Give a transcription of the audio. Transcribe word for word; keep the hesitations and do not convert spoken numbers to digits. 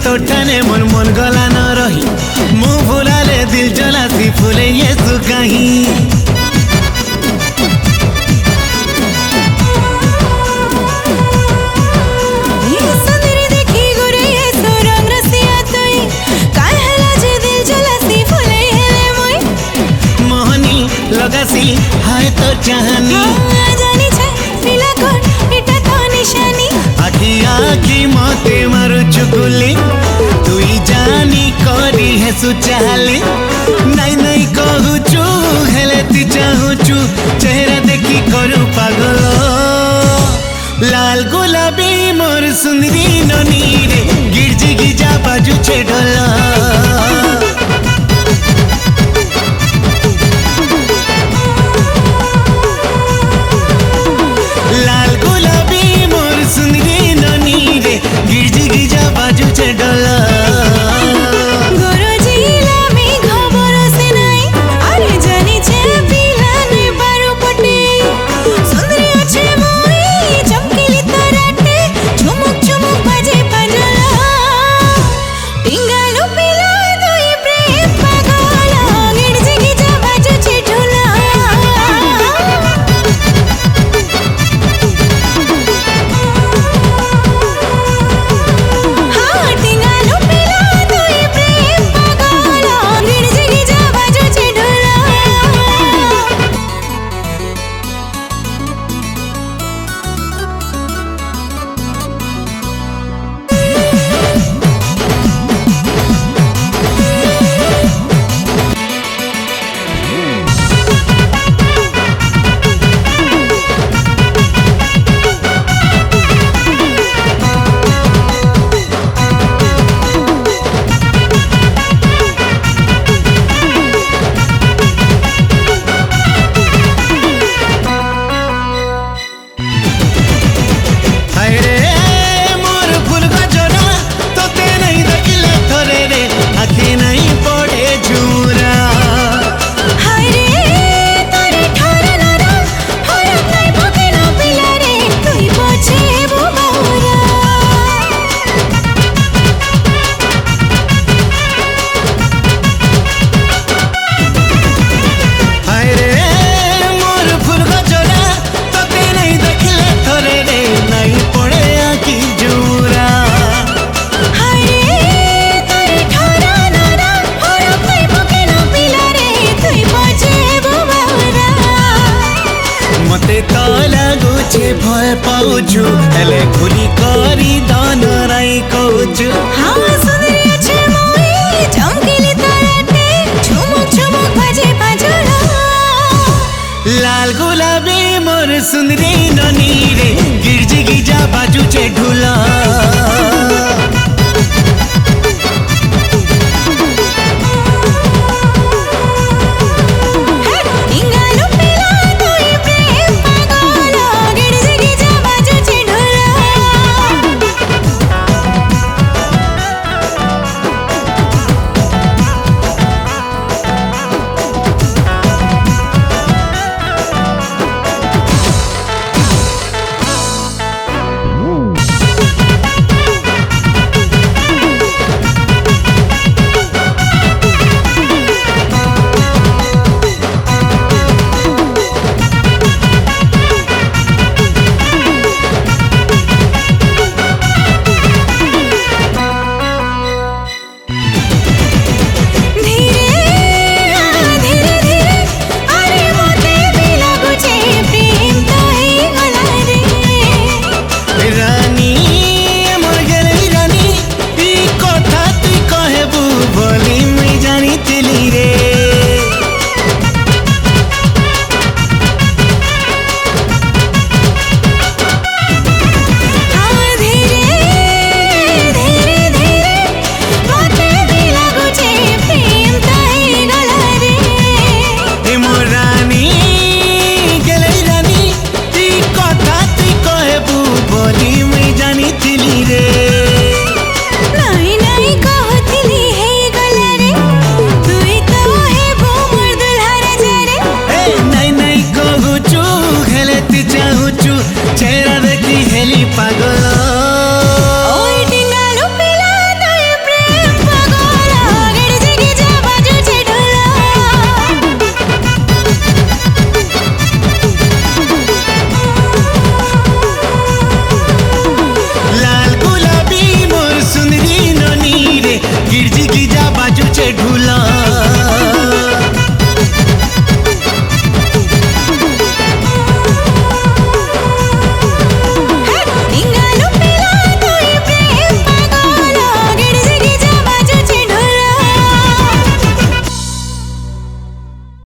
तो ठाने मन मन गला न रही मुँह भुलाले दिल जलासी फूले ये सुकाही लगासी हाय तो चाहनी हाँ, जानी छे पीला कोट इटा तो निशानी आखी आखी मते मारू चुगली तू ही जानी करी है सुचाली नहीं नहीं कहू चू हेले ती चाहू चू चेहरा देखी करू पागल लाल गुलाबी मोर सुंदरी ननी रे गिरजी गिजा बाजू छे ढोला भय पाउछु हेले खुली करी दान राई कहूछु हाँ सुंदरी अच्छे मोई चमकीली तराटे झुमुक झुमुक बजे पाजोला लाल गुलाबी मोर सुंदरी ननी रे गिरजी गिजा बाजू चे ढूला बाजुचे ढुला